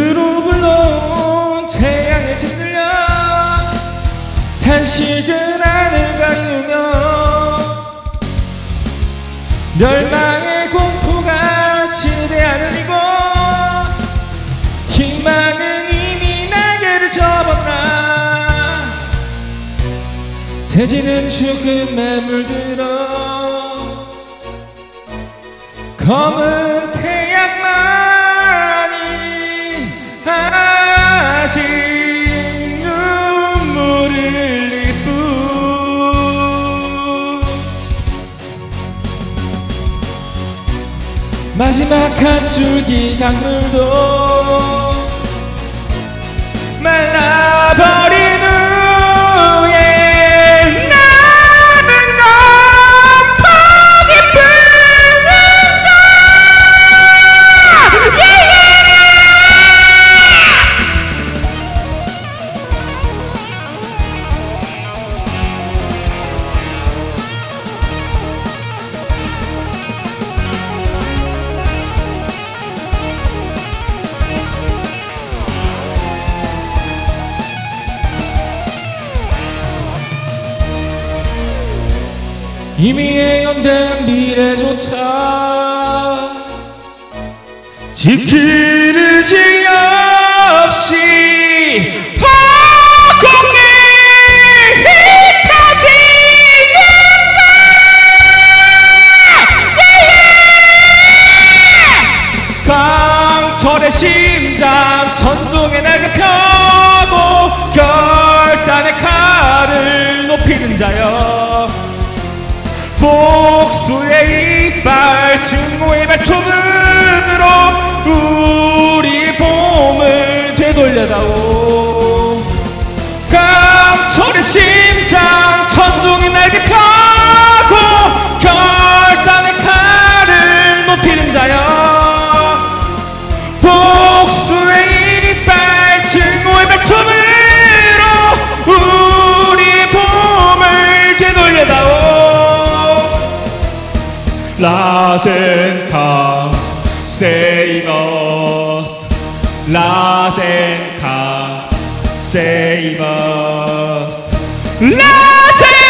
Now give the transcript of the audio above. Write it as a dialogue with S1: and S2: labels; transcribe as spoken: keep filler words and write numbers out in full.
S1: 스스로 불러온 태양에 짓들려 탄식은 하늘 가르며 멸망의 공포가 지대하는 이곳 희망은 이미 날개를 접었나 대지는 죽음에 물들어 검은 태양만이 아직 눈물을 흘릴 뿐 마지막 한 줄기 강물도 말라버린 후에 남은 건 포기뿐인가 이미 예언된 미래조차 지킬 의지 없이 허공에 흩어지는가 강철의 심장 천둥의 날개 펴고 결단의 칼을 높이는 자여 복수의 이빨 증오의 발톱으로 우리 봄을 되돌려다오 강철의 심장 천둥이 날개 펴고 결단의 칼을 높이는 자여 복수의 이빨 증오의 발톱으로 우리 봄을 되돌려다오 라젠카 save us 라젠카 save us 라젠카